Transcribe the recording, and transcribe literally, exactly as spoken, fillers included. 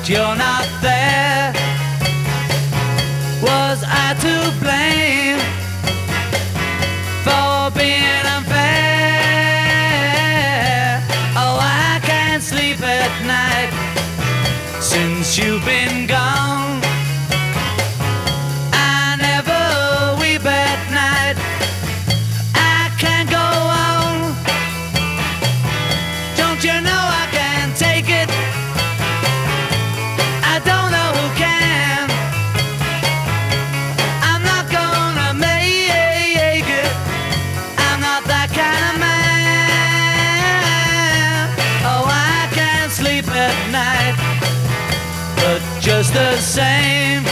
you're not there. Was I to blame for being unfair? Oh, I can't sleep at night since you've been gone. I never weep at night. I can't go on. Don't you know I can't take it? I don't know who can. I'm not gonna make it. I'm not that kind of man. Oh, I can't sleep at night, but just the same,